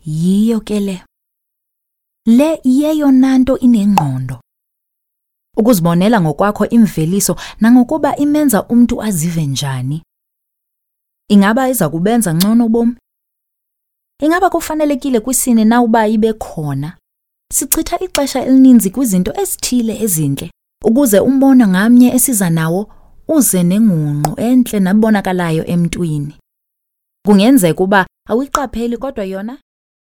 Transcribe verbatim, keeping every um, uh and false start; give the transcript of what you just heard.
yiyo ke le. Le yeyona nto inengqondo. Ukuzibonela ngokwakho imveliso nangokuba imenza umntu azive njani. Ingaba iza kubenza ngcono bomi? Ingaba kufanelekile kwisini na uba ibe khona? Sichitha ixesha elininzi kwizinto ezithile ezintle, ukuze umbono ngamnye esiza nawo uze nengungqu entle nabonakalayo emntwini. Kungenzeka uba awiqapheli kodwa yona